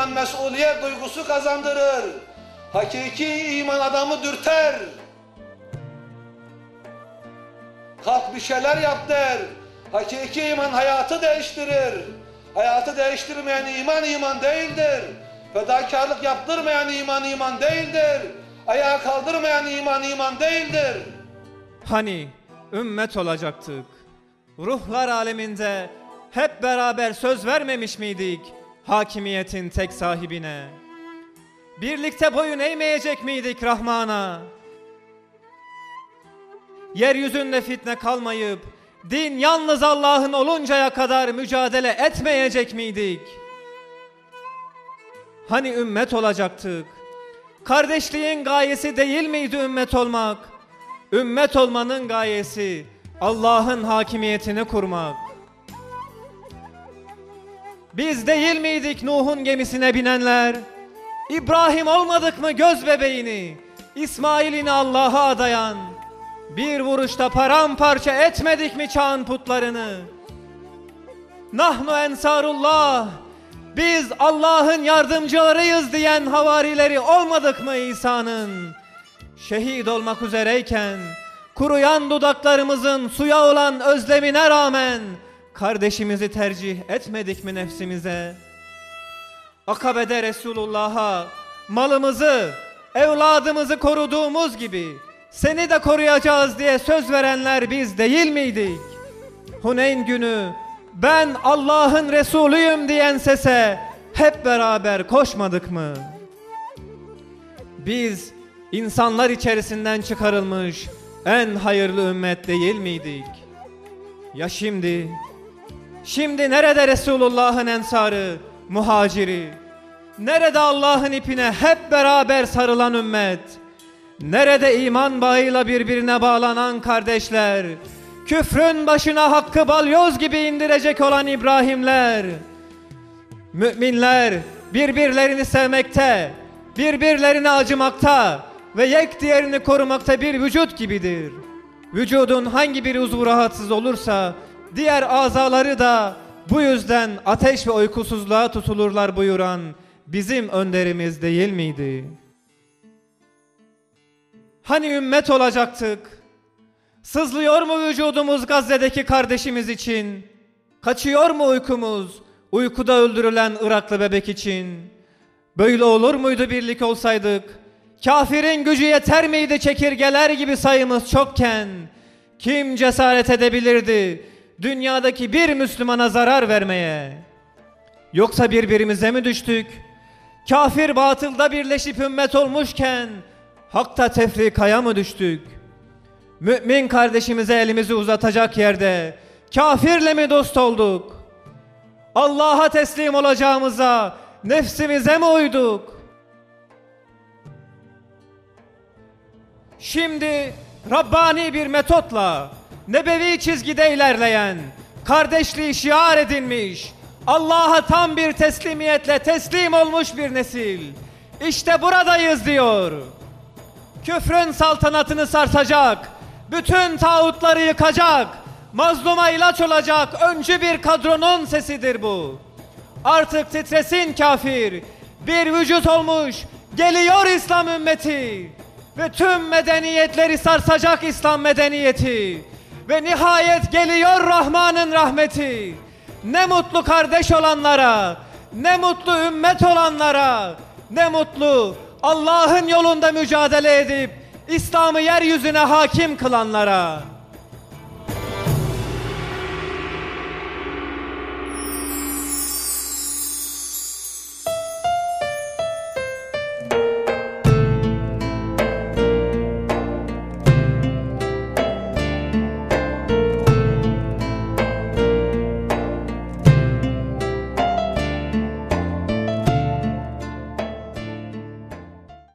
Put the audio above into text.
iman mesuliyet duygusu kazandırır. Hakiki iman adamı dürter. Kalk bir şeyler yap der. Hakiki iman hayatı değiştirir. Hayatı değiştirmeyen iman iman değildir. Fedakarlık yaptırmayan iman değildir. Ayağa kaldırmayan iman değildir. Hani ümmet olacaktık? Ruhlar aleminde hep beraber söz vermemiş miydik hakimiyetin tek sahibine? Birlikte boyun eğmeyecek miydik Rahman'a? Yeryüzünde fitne kalmayıp din yalnız Allah'ın oluncaya kadar mücadele etmeyecek miydik? Hani ümmet olacaktık? Kardeşliğin gayesi değil miydi ümmet olmak? Ümmet olmanın gayesi Allah'ın hakimiyetini kurmak. Biz değil miydik Nuh'un gemisine binenler? İbrahim olmadık mı göz bebeğini, İsmail'ini Allah'a adayan? Bir vuruşta paramparça etmedik mi çağın putlarını? Nahnu ensarullah, biz Allah'ın yardımcılarıyız diyen havarileri olmadık mı İsa'nın? Şehit olmak üzereyken kuruyan dudaklarımızın suya olan özlemine rağmen kardeşimizi tercih etmedik mi nefsimize? Akabe'de Resulullah'a malımızı, evladımızı koruduğumuz gibi seni de koruyacağız diye söz verenler biz değil miydik? Huneyn günü ben Allah'ın Resulüyüm diyen sese hep beraber koşmadık mı? Biz insanlar içerisinden çıkarılmış en hayırlı ümmet değil miydik? Ya şimdi? Şimdi nerede Resulullah'ın ensarı, muhaciri? Nerede Allah'ın ipine hep beraber sarılan ümmet? Nerede iman bağıyla birbirine bağlanan kardeşler? Küfrün başına hakkı balyoz gibi indirecek olan İbrahimler? Müminler birbirlerini sevmekte, birbirlerine acımakta ve yek diğerini korumakta bir vücut gibidir. Vücudun hangi bir uzvu rahatsız olursa diğer azaları da bu yüzden ateş ve uykusuzluğa tutulurlar buyuran bizim önderimiz değil miydi? Hani ümmet olacaktık? Sızlıyor mu vücudumuz Gazze'deki kardeşimiz için? Kaçıyor mu uykumuz uykuda öldürülen Iraklı bebek için? Böyle olur muydu birlik olsaydık? Kafirin gücü yeter miydi çekirgeler gibi sayımız çokken? Kim cesaret edebilirdi dünyadaki bir Müslümana zarar vermeye? Yoksa birbirimize mi düştük? Kafir batılda birleşip ümmet olmuşken hakta tefrikaya mı düştük? Mümin kardeşimize elimizi uzatacak yerde kafirle mi dost olduk? Allah'a teslim olacağımıza nefsimize mi uyduk? Şimdi Rabbani bir metotla nebevi çizgide ilerleyen, kardeşliği şiar edinmiş, Allah'a tam bir teslimiyetle teslim olmuş bir nesil İşte buradayız diyor. Küfrün saltanatını sarsacak, bütün tağutları yıkacak, mazluma ilaç olacak öncü bir kadronun sesidir bu. Artık titresin kafir, bir vücut olmuş geliyor İslam ümmeti ve tüm medeniyetleri sarsacak İslam medeniyeti ve nihayet geliyor Rahman'ın rahmeti. Ne mutlu kardeş olanlara, ne mutlu ümmet olanlara, ne mutlu Allah'ın yolunda mücadele edip İslam'ı yeryüzüne hakim kılanlara.